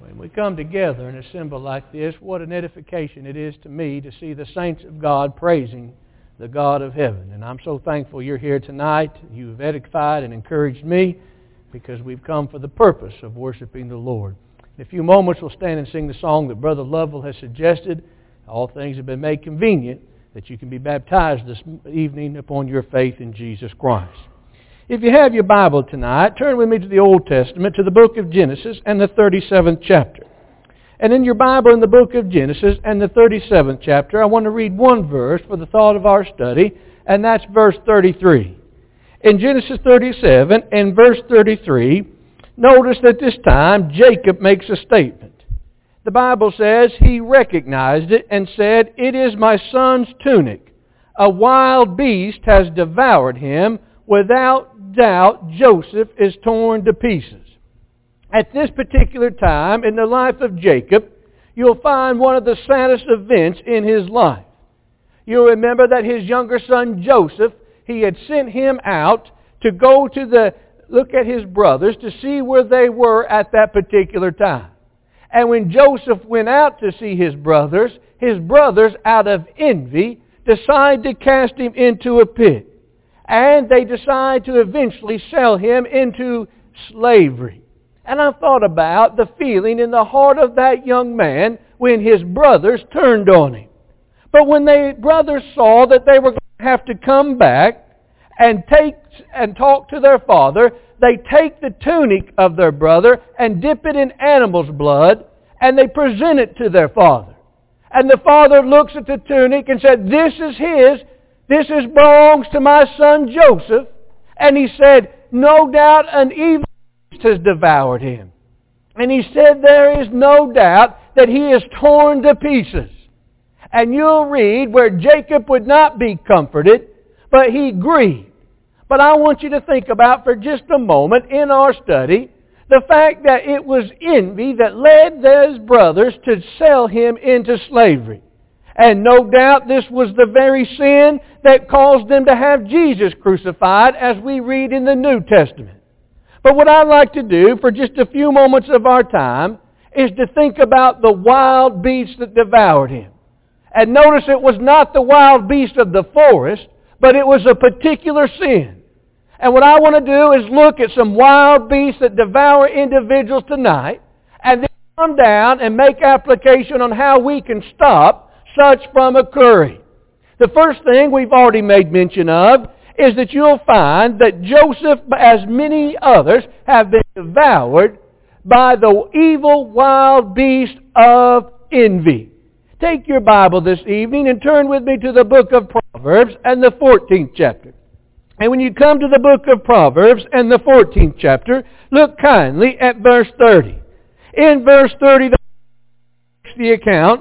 When we come together and assemble like this, what an edification it is to me to see the saints of God praising the God of heaven. And I'm so thankful you're here tonight. You've edified and encouraged me because we've come for the purpose of worshiping the Lord. In a few moments we'll stand and sing the song that Brother Lovell has suggested. All things have been made convenient that you can be baptized this evening upon your faith in Jesus Christ. If you have your Bible tonight, turn with me to the Old Testament, to the book of Genesis and the 37th chapter. And in your Bible, in the book of Genesis and the 37th chapter, I want to read one verse for the thought of our study, and that's verse 33. In Genesis 37 and verse 33, notice that this time Jacob makes a statement. The Bible says he recognized it and said, "It is my son's tunic. A wild beast has devoured him. Without doubt, Joseph is torn to pieces." At this particular time in the life of Jacob, you'll find one of the saddest events in his life. You'll remember that his younger son Joseph, he had sent him out to go to look at his brothers to see where they were at that particular time. And when Joseph went out to see his brothers, out of envy, decided to cast him into a pit. And they decide to eventually sell him into slavery. And I thought about the feeling in the heart of that young man when his brothers turned on him. But when the brothers saw that they were going to have to come back and talk to their father, they take the tunic of their brother and dip it in animal's blood, and they present it to their father. And the father looks at the tunic and said, "This is his. This belongs to my son Joseph." And he said, "No doubt an evil beast has devoured him." And he said, "There is no doubt that he is torn to pieces." And you'll read where Jacob would not be comforted, but he grieved. But I want you to think about for just a moment in our study the fact that it was envy that led those brothers to sell him into slavery. And no doubt this was the very sin that caused them to have Jesus crucified, as we read in the New Testament. But what I'd like to do for just a few moments of our time is to think about the wild beast that devoured him. And notice it was not the wild beast of the forest, but it was a particular sin. And what I want to do is look at some wild beasts that devour individuals tonight, and then come down and make application on how we can stop such from occurring. The first thing we've already made mention of is that you'll find that Joseph, as many others, have been devoured by the evil wild beast of envy. Take your Bible this evening and turn with me to the book of Proverbs and the 14th chapter. And when you come to the book of Proverbs and the 14th chapter, look kindly at verse 30. In verse 30, the account,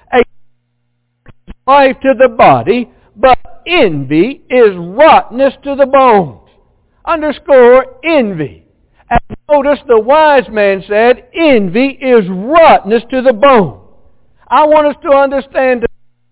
life to the body, but envy is rottenness to the bones. Underscore envy. And notice the wise man said, envy is rottenness to the bone. I want us to understand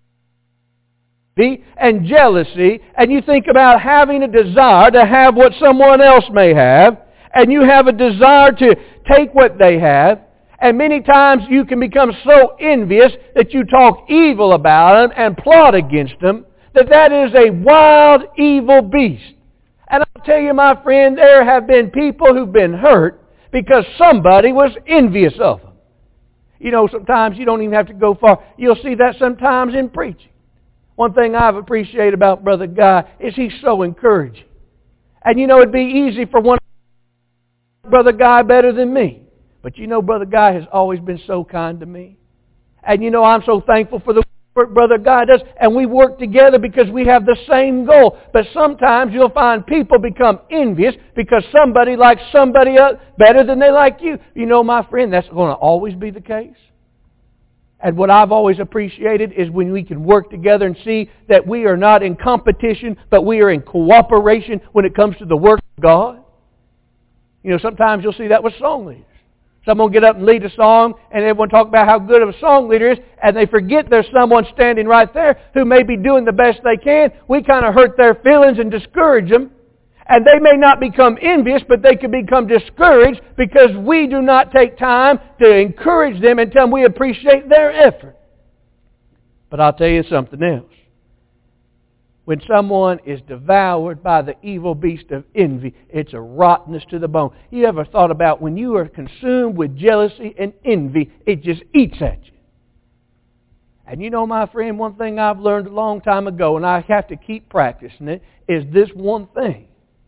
envy and jealousy, and you think about having a desire to have what someone else may have, and you have a desire to take what they have. And many times you can become so envious that you talk evil about them and plot against them, that is a wild, evil beast. And I'll tell you, my friend, there have been people who've been hurt because somebody was envious of them. You know, sometimes you don't even have to go far. You'll see that sometimes in preaching. One thing I've appreciated about Brother Guy is he's so encouraging. And you know, it'd be easy for one Brother Guy better than me. But you know, Brother Guy has always been so kind to me. And you know, I'm so thankful for the work Brother Guy does. And we work together because we have the same goal. But sometimes you'll find people become envious because somebody likes somebody else better than they like you. You know, my friend, that's going to always be the case. And what I've always appreciated is when we can work together and see that we are not in competition, but we are in cooperation when it comes to the work of God. You know, sometimes you'll see that with song leaders. Someone will get up and lead a song, and everyone talk about how good of a song leader is, and they forget there's someone standing right there who may be doing the best they can. We kind of hurt their feelings and discourage them. And they may not become envious, but they can become discouraged because we do not take time to encourage them and tell them we appreciate their effort. But I'll tell you something else. When someone is devoured by the evil beast of envy, it's a rottenness to the bone. You ever thought about when you are consumed with jealousy and envy, it just eats at you? And you know, my friend, one thing I've learned a long time ago, and I have to keep practicing it, is this one thing.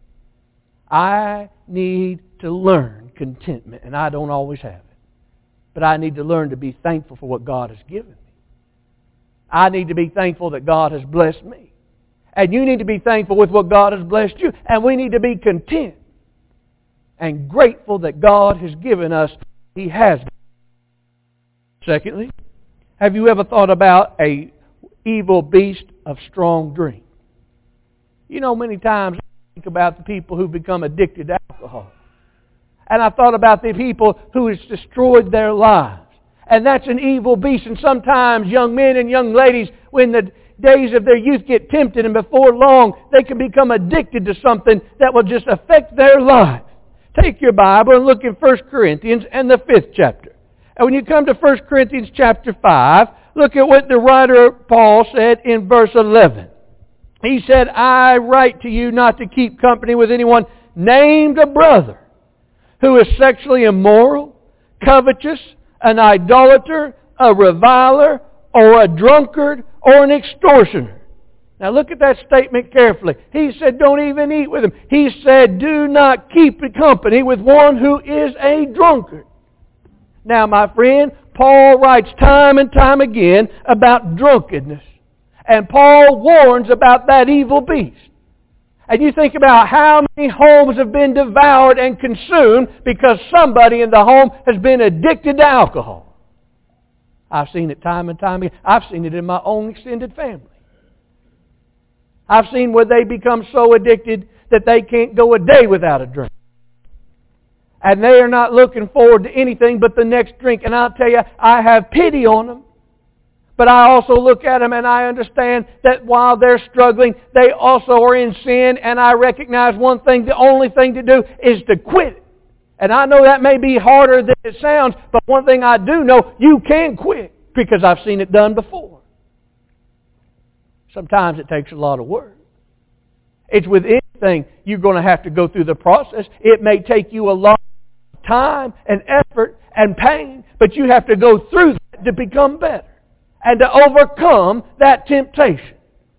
I need to learn contentment, and I don't always have it. But I need to learn to be thankful for what God has given me. I need to be thankful that God has blessed me. And you need to be thankful with what God has blessed you. And we need to be content and grateful that God has given us. He has. Secondly, have you ever thought about an evil beast of strong drink? You know, many times I think about the people who become addicted to alcohol. And I thought about the people who has destroyed their lives. And that's an evil beast. And sometimes young men and young ladies, when the days of their youth get tempted, and before long they can become addicted to something that will just affect their life. Take your Bible and look in 1 Corinthians and the 5th chapter. And when you come to 1 Corinthians chapter 5, look at what the writer Paul said in verse 11. He said, I write to you not to keep company with anyone named a brother who is sexually immoral, covetous, an idolater, a reviler, or a drunkard, or an extortioner. Now look at that statement carefully. He said, don't even eat with him. He said, do not keep company with one who is a drunkard. Now, my friend, Paul writes time and time again about drunkenness. And Paul warns about that evil beast. And you think about how many homes have been devoured and consumed because somebody in the home has been addicted to alcohol. I've seen it time and time again. I've seen it in my own extended family. I've seen where they become so addicted that they can't go a day without a drink. And they are not looking forward to anything but the next drink. And I'll tell you, I have pity on them. But I also look at them and I understand that while they're struggling, they also are in sin. And I recognize one thing, the only thing to do is to quit. And I know that may be harder than it sounds, but one thing I do know, you can quit because I've seen it done before. Sometimes it takes a lot of work. It's with anything you're going to have to go through the process. It may take you a lot of time and effort and pain, but you have to go through that to become better and to overcome that temptation.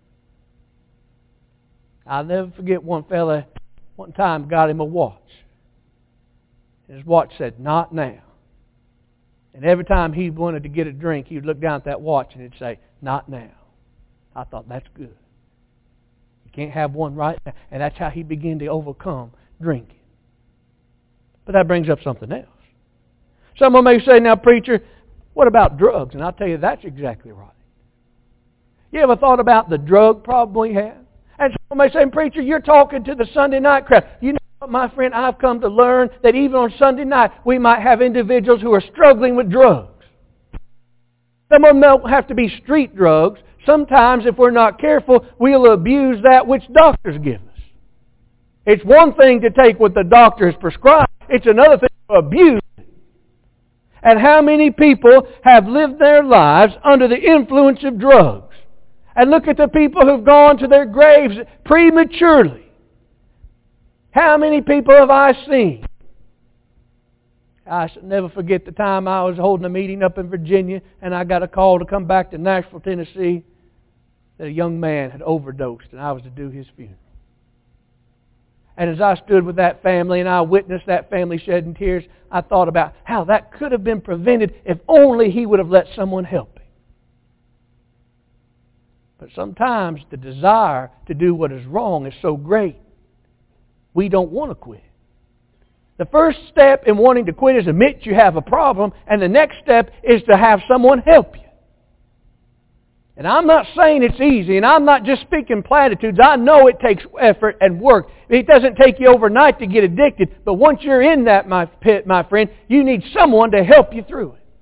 I'll never forget one fella, one time got him a watch. His watch said, not now. And every time he wanted to get a drink, he would look down at that watch and he'd say, not now. I thought, that's good. You can't have one right now. And that's how he began to overcome drinking. But that brings up something else. Someone may say, now preacher, what about drugs? And I'll tell you, that's exactly right. You ever thought about the drug problem we have? And someone may say, preacher, you're talking to the Sunday night crowd. You know, my friend, I've come to learn that even on Sunday night, we might have individuals who are struggling with drugs. Some of them don't have to be street drugs. Sometimes, if we're not careful, we'll abuse that which doctors give us. It's one thing to take what the doctor has prescribed. It's another thing to abuse it. And how many people have lived their lives under the influence of drugs? And look at the people who've gone to their graves prematurely. How many people have I seen? I shall never forget the time I was holding a meeting up in Virginia and I got a call to come back to Nashville, Tennessee, that a young man had overdosed and I was to do his funeral. And as I stood with that family and I witnessed that family shedding tears, I thought about how that could have been prevented if only he would have let someone help him. But sometimes the desire to do what is wrong is so great, we don't want to quit. The first step in wanting to quit is admit you have a problem, and the next step is to have someone help you. And I'm not saying it's easy, and I'm not just speaking platitudes. I know it takes effort and work. It doesn't take you overnight to get addicted, but once you're in that pit, my friend, you need someone to help you through it.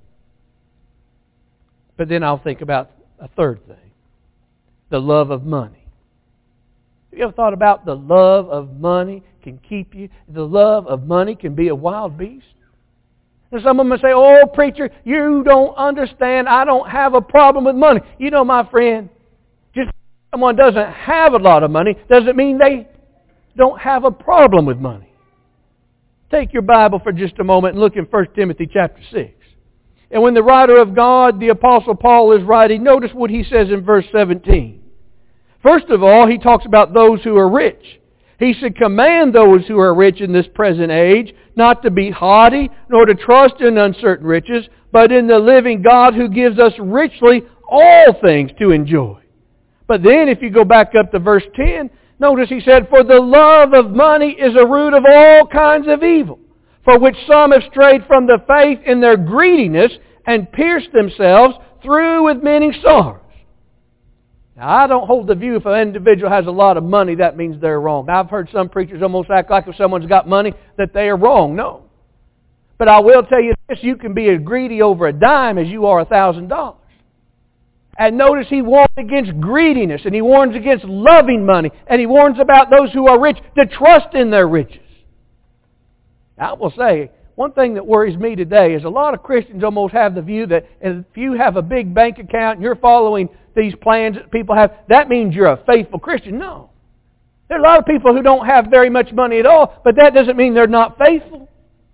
But then I'll think about a third thing, the love of money. Have you ever thought about the love of money can keep you? The love of money can be a wild beast. And some of them say, oh, preacher, you don't understand. I don't have a problem with money. You know, my friend, just because someone doesn't have a lot of money doesn't mean they don't have a problem with money. Take your Bible for just a moment and look in 1 Timothy chapter 6. And when the writer of God, the Apostle Paul, is writing, notice what he says in verse 17. First of all, he talks about those who are rich. He should command those who are rich in this present age not to be haughty, nor to trust in uncertain riches, but in the living God who gives us richly all things to enjoy. But then if you go back up to verse 10, notice he said, for the love of money is a root of all kinds of evil, for which some have strayed from the faith in their greediness and pierced themselves through with many sorrows. Now, I don't hold the view if an individual has a lot of money, that means they're wrong. I've heard some preachers almost act like if someone's got money, that they are wrong. No. But I will tell you this, you can be as greedy over a dime as you are $1,000. And notice he warns against greediness, and he warns against loving money, and he warns about those who are rich to trust in their riches. Now, I will say, one thing that worries me today is a lot of Christians almost have the view that if you have a big bank account and you're following these plans that people have, that means you're a faithful Christian. No. There are a lot of people who don't have very much money at all, but that doesn't mean they're not faithful.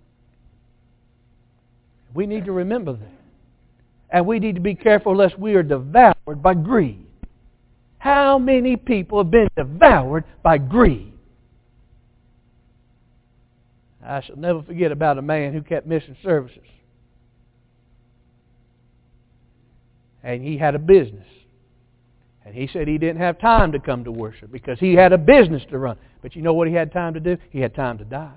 We need to remember that. And we need to be careful lest we are devoured by greed. How many people have been devoured by greed? I shall never forget about a man who kept missing services. And he had a business. And he said he didn't have time to come to worship because he had a business to run. But you know what he had time to do? He had time to die.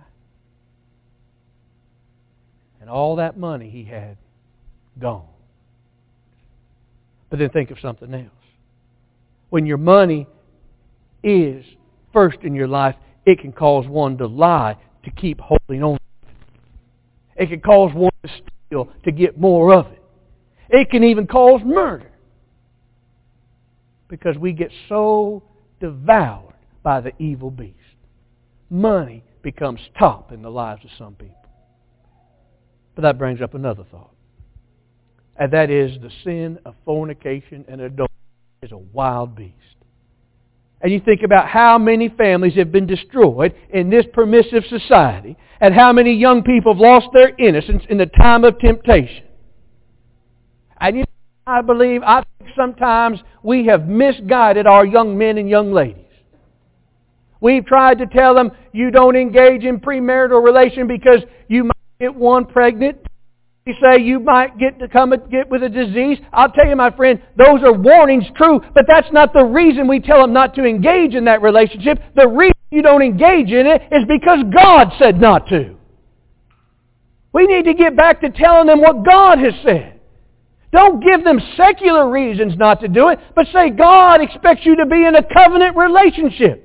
And all that money he had, gone. But then think of something else. When your money is first in your life, it can cause one to lie to keep holding on. It can cause one to steal to get more of it. It can even cause murder. Because we get so devoured by the evil beast. Money becomes top in the lives of some people. But that brings up another thought. And that is the sin of fornication and adultery is a wild beast. And you think about how many families have been destroyed in this permissive society, and how many young people have lost their innocence in the time of temptation. And you know, I think sometimes we have misguided our young men and young ladies. We've tried to tell them, you don't engage in premarital relation because you might get one pregnant. You say you might get with a disease. I'll tell you, my friend, those are warnings, true, but that's not the reason we tell them not to engage in that relationship. The reason you don't engage in it is because God said not to. We need to get back to telling them what God has said. Don't give them secular reasons not to do it, but say God expects you to be in a covenant relationship.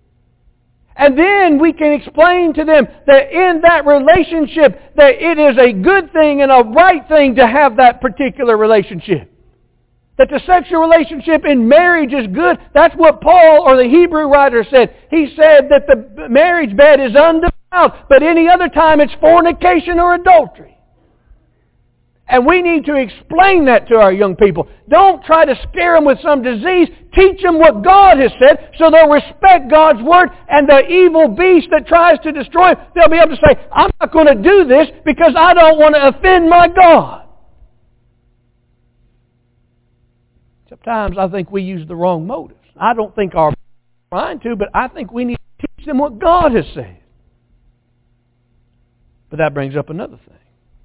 And then we can explain to them that in that relationship that it is a good thing and a right thing to have that particular relationship. That the sexual relationship in marriage is good. That's what Paul or the Hebrew writer said. He said that the marriage bed is undefiled, but any other time it's fornication or adultery. And we need to explain that to our young people. Don't try to scare them with some disease. Teach them what God has said so they'll respect God's Word, and the evil beast that tries to destroy them, they'll be able to say, I'm not going to do this because I don't want to offend my God. Sometimes I think we use the wrong motives. I don't think our trying to, but I think we need to teach them what God has said. But that brings up another thing.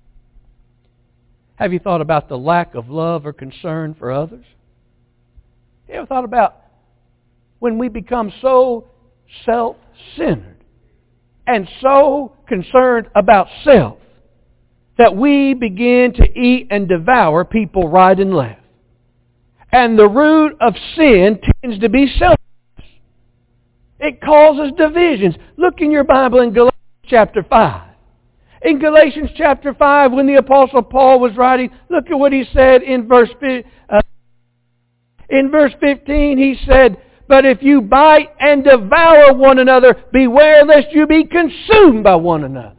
Have you thought about the lack of love or concern for others? You ever thought about when we become so self-centered and so concerned about self that we begin to eat and devour people right and left? And the root of sin tends to be selfishness. It causes divisions. Look in your Bible in Galatians chapter 5. In Galatians chapter 5, when the Apostle Paul was writing, look at what he said in verse 15. He said, But if you bite and devour one another, beware lest you be consumed by one another.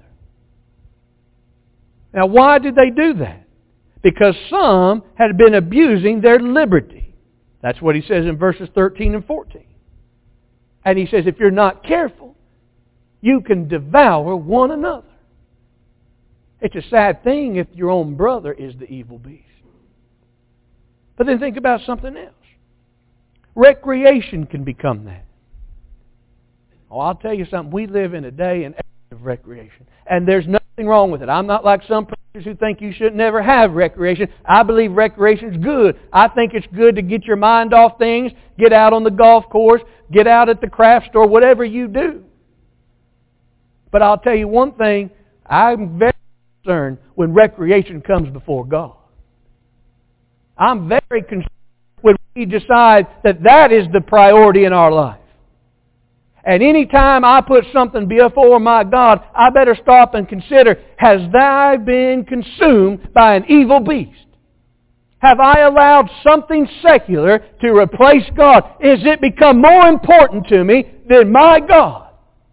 Now, why did they do that? Because some had been abusing their liberty. That's what he says in verses 13 and 14. And he says, if you're not careful, you can devour one another. It's a sad thing if your own brother is the evil beast. But then think about something else. Recreation can become that. Oh, I'll tell you something. We live in a day and age of recreation. And there's nothing wrong with it. I'm not like some preachers who think you should never have recreation. I believe recreation is good. I think it's good to get your mind off things, get out on the golf course, get out at the craft store, whatever you do. But I'll tell you one thing. I'm very concerned when recreation comes before God. I'm very concerned when we decide that that is the priority in our life. And any time I put something before my God, I better stop and consider, has I been consumed by an evil beast? Have I allowed something secular to replace God? Has it become more important to me than my God?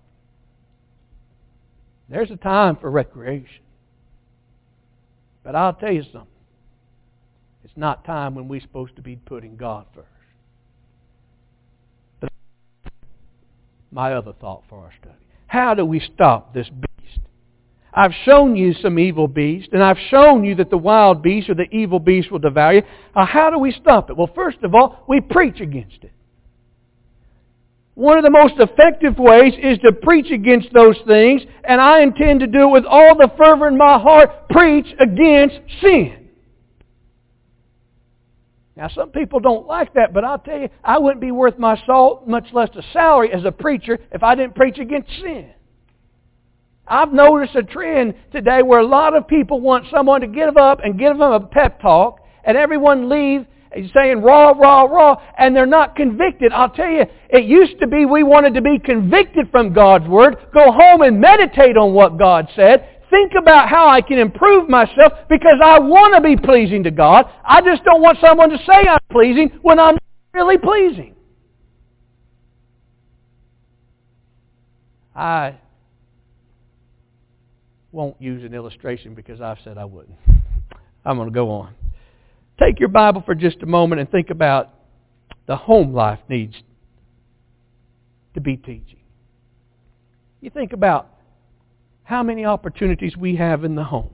There's a time for recreation. But I'll tell you something. It's not time when we're supposed to be putting God first. But my other thought for our study. How do we stop this beast? I've shown you some evil beasts, and I've shown you that the wild beast or the evil beast will devour you. How do we stop it? Well, first of all, we preach against it. One of the most effective ways is to preach against those things, and I intend to do it with all the fervor in my heart. Preach against sin. Now, some people don't like that, but I'll tell you, I wouldn't be worth my salt, much less a salary as a preacher, if I didn't preach against sin. I've noticed a trend today where a lot of people want someone to get up and give them a pep talk, and everyone leave saying raw, raw, raw, and they're not convicted. I'll tell you, it used to be we wanted to be convicted from God's Word, go home and meditate on what God said, think about how I can improve myself because I want to be pleasing to God. I just don't want someone to say I'm pleasing when I'm not really pleasing. I won't use an illustration because I've said I wouldn't. I'm going to go on. Take your Bible for just a moment and think about the home life needs to be teaching. You think about how many opportunities we have in the home.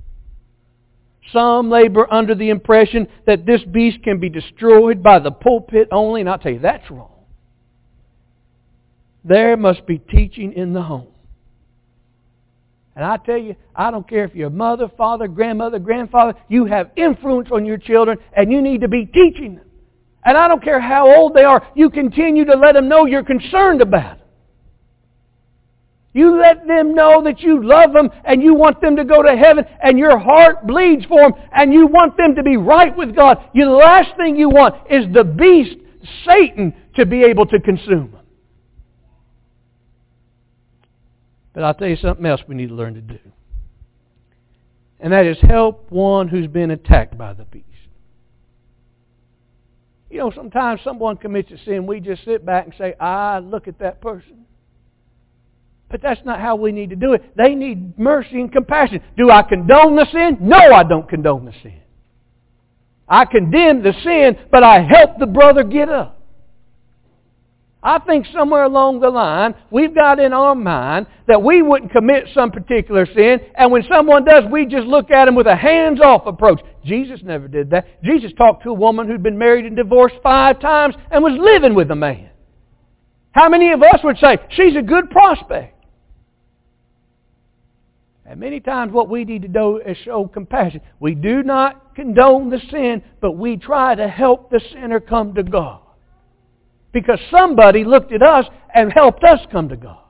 Some labor under the impression that this beast can be destroyed by the pulpit only, and I'll tell you, that's wrong. There must be teaching in the home. And I tell you, I don't care if you're mother, father, grandmother, grandfather, you have influence on your children and you need to be teaching them. And I don't care how old they are, you continue to let them know you're concerned about them. You let them know that you love them and you want them to go to heaven and your heart bleeds for them and you want them to be right with God. The last thing you want is the beast, Satan, to be able to consume them. But I'll tell you something else we need to learn to do. And that is help one who's been attacked by the beast. You know, sometimes someone commits a sin, we just sit back and say, look at that person. But that's not how we need to do it. They need mercy and compassion. Do I condone the sin? No, I don't condone the sin. I condemn the sin, but I help the brother get up. I think somewhere along the line, we've got in our mind that we wouldn't commit some particular sin, and when someone does, we just look at them with a hands-off approach. Jesus never did that. Jesus talked to a woman who'd been married and divorced 5 times and was living with a man. How many of us would say, she's a good prospect? And many times what we need to do is show compassion. We do not condone the sin, but we try to help the sinner come to God. Because somebody looked at us and helped us come to God.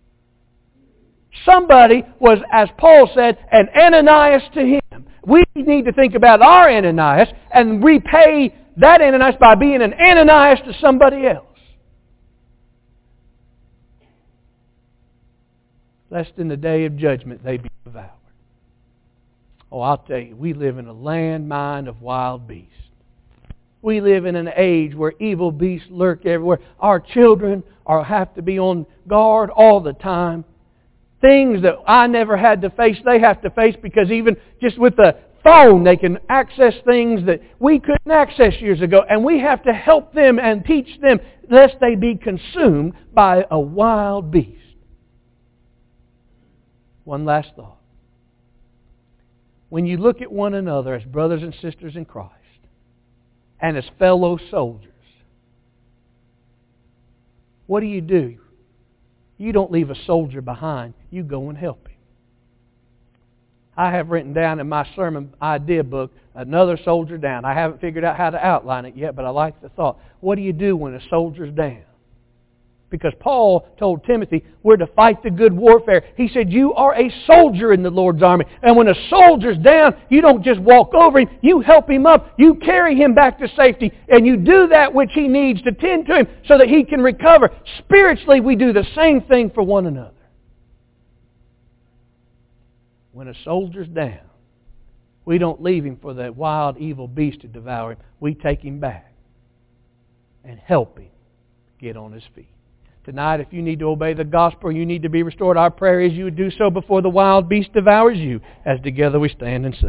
Somebody was, as Paul said, an Ananias to him. We need to think about our Ananias and repay that Ananias by being an Ananias to somebody else. Lest in the day of judgment they be devoured. Oh, I'll tell you, we live in a landmine of wild beasts. We live in an age where evil beasts lurk everywhere. Our children have to be on guard all the time. Things that I never had to face, they have to face, because even just with the phone, they can access things that we couldn't access years ago. And we have to help them and teach them lest they be consumed by a wild beast. One last thought. When you look at one another as brothers and sisters in Christ and as fellow soldiers, what do? You don't leave a soldier behind. You go and help him. I have written down in my sermon idea book, another soldier down. I haven't figured out how to outline it yet, but I like the thought. What do you do when a soldier's down? Because Paul told Timothy, we're to fight the good warfare. He said, you are a soldier in the Lord's army. And when a soldier's down, you don't just walk over him. You help him up. You carry him back to safety. And you do that which he needs to tend to him so that he can recover. Spiritually, we do the same thing for one another. When a soldier's down, we don't leave him for that wild, evil beast to devour him. We take him back and help him get on his feet. Tonight, if you need to obey the gospel, you need to be restored, our prayer is you would do so before the wild beast devours you, as together we stand and sing.